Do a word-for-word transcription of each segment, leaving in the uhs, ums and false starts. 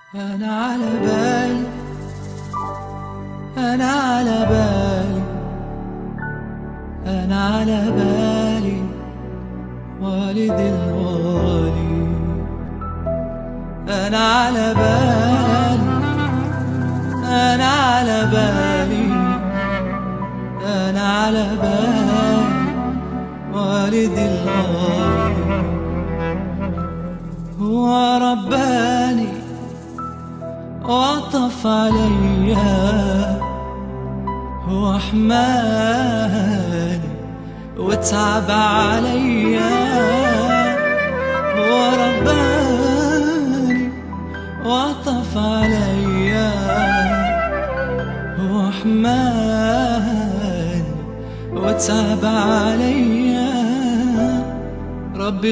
أنا على بالي، أنا على بالي، أنا على بالي والد الغالي. أنا على بالي، أنا على بالي، أنا على بالي والد الغالي. هو رباني وعطف عليا، هو حماني وتعب عليا. هو رباني وعطف عليا، هو حماني وتعب عليا. ربي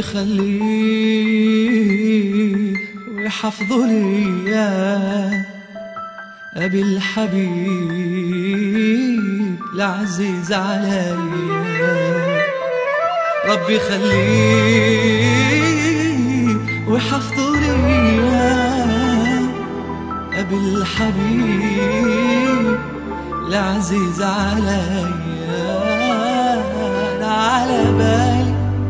خليه ويحفظه ليا، أبي الحبيب العزيز عليا. ربي خليه ويحفظه ليا، أبي الحبيب العزيز عليا. أنا على بالي،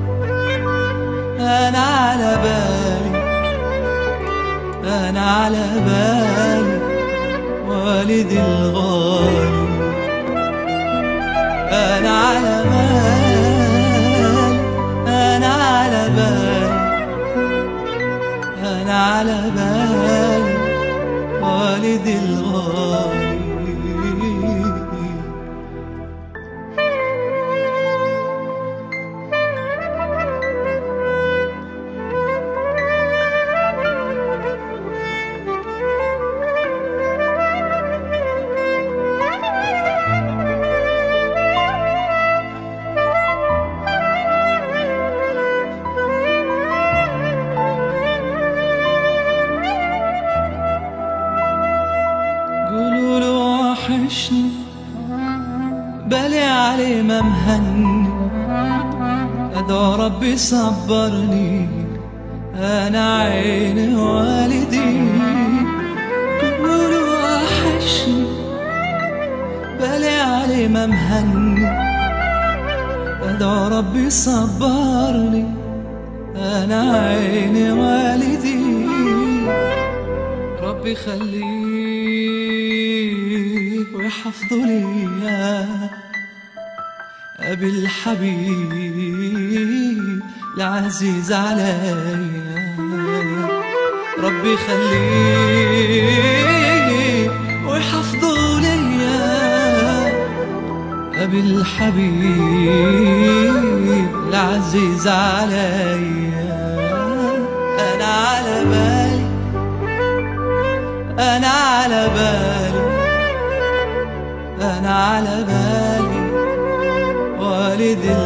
أنا على بالي، أنا على بالي والدي الغالي. أنا على بالي، أنا على بالي، أنا على بالي والدي الغالي. وحشني بالي عليه ما مهني، أدعو ربي صبرني، أنا عيني والدي. قولوا وحشني بالي عليه ما مهني، أدعو ربي صبرني، أنا عيني والدي. ربي خليه ويحفظه ليا، أبي الحبيب العزيز عليا. ربي خليه ويحفظه ليا، أبي الحبيب العزيز عليا. أنا على بالي، أنا على بالي، أنا على بالي والدي